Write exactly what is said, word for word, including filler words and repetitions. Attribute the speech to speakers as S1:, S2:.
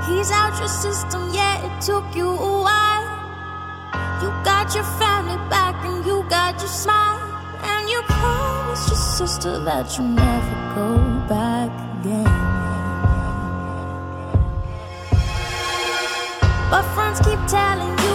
S1: He's out your system, yeah, it took you a while. You got your family back and you got your smile. And you promised your sister that you'll never go back again. But friends keep telling you